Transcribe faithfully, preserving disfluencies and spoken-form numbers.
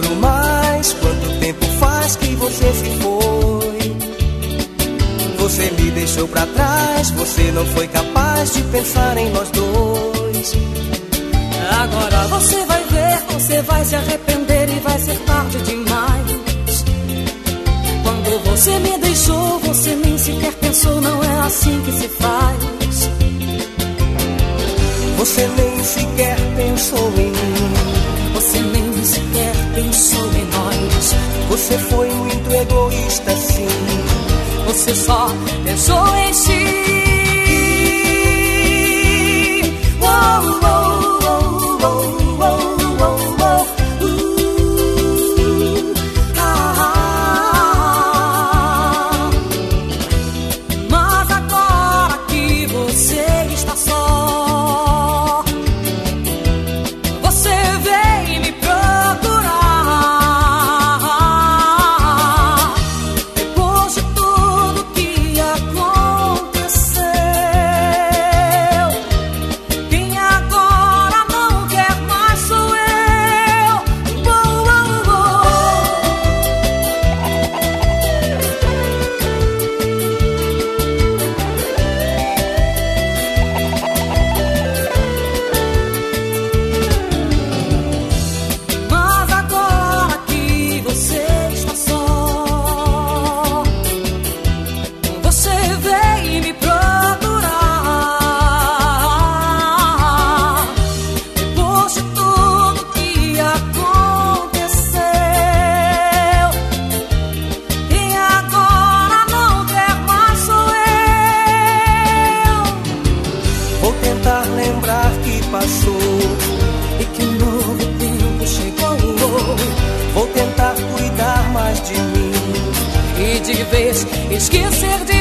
lembro mais quanto tempo faz que você se foi. Você me deixou pra trás, você não foi capaz de pensar em nós dois. Agora você vai ver, você vai se arrepender e vai ser tarde demais. Quando você me deixou, você nem sequer pensou, não é assim que se faz. Você nem sequer pensou em mim. Você nem sequer pensou em nós. Você foi muito egoísta, sim. Você só pensou em si. Oh, oh, oh, oh, oh, oh, oh, uh, ah, ah. Mas agora que você está só, você veio me procurar. Depois de tudo que aconteceu, quem agora não quer mais sou eu. Oh, oh, oh. Mas agora que você está só, você veio me procurar. Depois de tudo que aconteceu, quem agora não quer mais sou eu. Vou tentar lembrar que passou E que um novo tempo chegou, Vou tentar cuidar mais de mim. e de vez esquecer de